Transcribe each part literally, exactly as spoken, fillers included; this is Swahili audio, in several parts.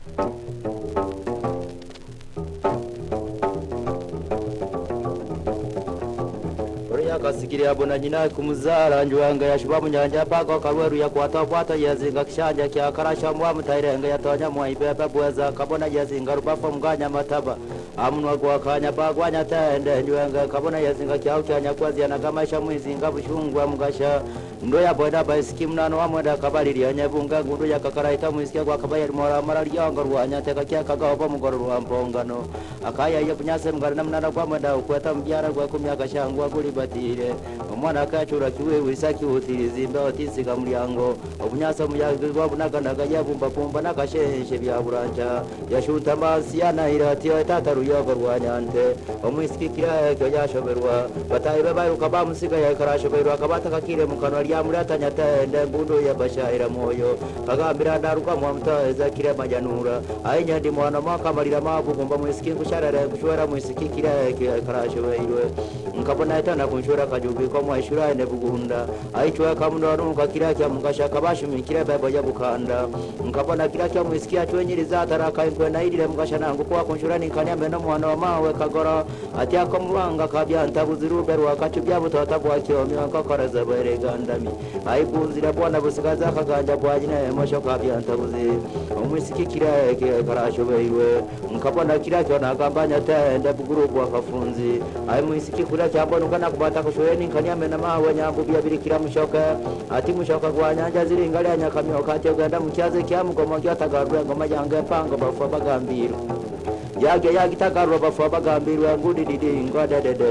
Kasikiri abona nyina kumuzara njwanga yashuba munyanja pako kalweru ya kwata kwata yazinga kishanja kya karasha mwa mutairenga yatonya mwa ibeba bweza kabona yazinga rubafa mganya mataba amunwa kwa kanya bagwanya tende njwanga kabona yazinga kya ukyanya kwazi yanagamasha mwizinga bushungwa mugasha ndo ya boda baisiki mnano wa mwenda kabariri ya nyebunga ngundu ya kakaraita mwisikia kwa kabayari mora mara lyanga rwanya teka kya kagawa mugoro rwa mpongano akaya ya kunyase mgara na mnana kwa mwenda ukweta mbyara kwa kumyaka shangwa kuli batire umwana akachura kiwe wisaki utirizi mba otisiga mulyango obunyasa muyagirwa bunaganaga yabumba pumba nakashenshe bya buranja yashuta masi yanahirati tata ruyogo rwanyante omwisiki kira cyo yashoberwa batayibe baruka bamusiga ya karashoberwa kabata kakire mukano yamuratanya tende ngundu ya bashaira moyo kagambira ndaruka mu muteza kire majanura ainya ndi mwana maka marira mabu kumba mwisiki kusharara kushwara mwisiki kira karashoberwa nkabona itana kunshura kajubi ko mwashura ene bugunda aichwa kamuno nuka kira kya mugasha kabashumi kira baba ya bukanda nkabona kira kya mwisiki atwenyiriza ataraka inkwe naidire mugasha nangu kwa kunshura ni kanyame no mwana wa mawe kagora ati akomwanga kabya ntabuzirube rwakacu byabutota bwa kyomi akakoraza beregandami aibunzira bwana busigaza kaganja bwa nyine mosho kabya ntabuzi omwisiki kira karashobeirwe nkabona kira kyo nakambanya tende buguru bwa kafunzi ai mwisiki kura cyambona ukana kubata kushoyeni kanyame na mawe nyambu byabirikira mushoka ati mushoka gwa nyanja ziringari anyakamyo katyo ganda mukyaze kyamugomo kyatagarwe ngoma yange panga bafa bagambira yage yagitagarwa bafa bagambirwa ngudi didi ngoda dede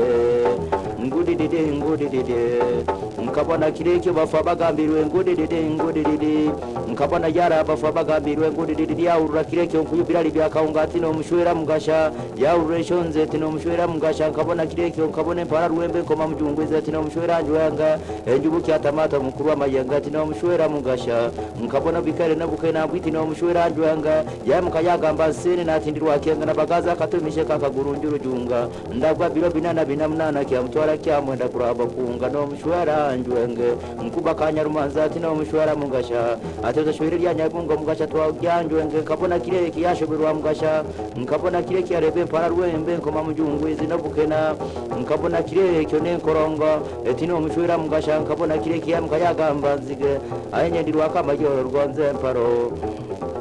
ngudi didi ngudi didi nkabona kireke bafa bagambirwe ngudi didi ngudi didi nkabona yara bafa bagambirwe ngudi didi yaurura kireke nkuyubirari byakaungati no mushwera mugasha yaurure shonze tino mushwera mugasha nkabona kireke nkabone para ruwembe koma mujungwiza tino mushwera njwanga enjubu kyatamata mukuru wa mayenga tino mushwera mugasha nkabona bikare nabuke nabwiti no mushwera njwanga yamukayagamba sene natindirwa kenga nabagaza katumishe kakagurunjuru junga ndagwa biro binana binamnana kya mutwara kya mwenda kuraba kunga no mushwera njwenge nkuba kanyarumanza tino mushwera mugasha ateza shwiri lya nyabunga mugasha twa gyanjwenge nkabona kire kiyashobirwa mugasha nkabona kire kyarebe para rwembe koma mujungwizi nabukena nkabona kire kyo ne korongo etino mushwera mugasha nkabona kire kiyamukayagamba nzige ayenyendirwa kamajoro rwanze mparo